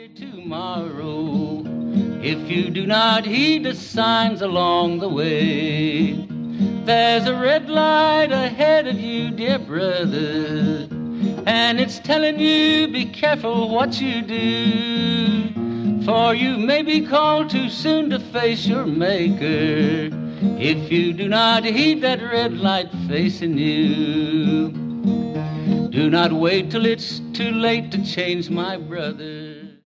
Tomorrow, if you do not heed the signs along the way, there's a red light ahead of you, dear brother, and it's telling you be careful what you do, for you may be called too soon to face your maker if you do not heed that red light facing you. Do not wait till it's too late to change, my brother.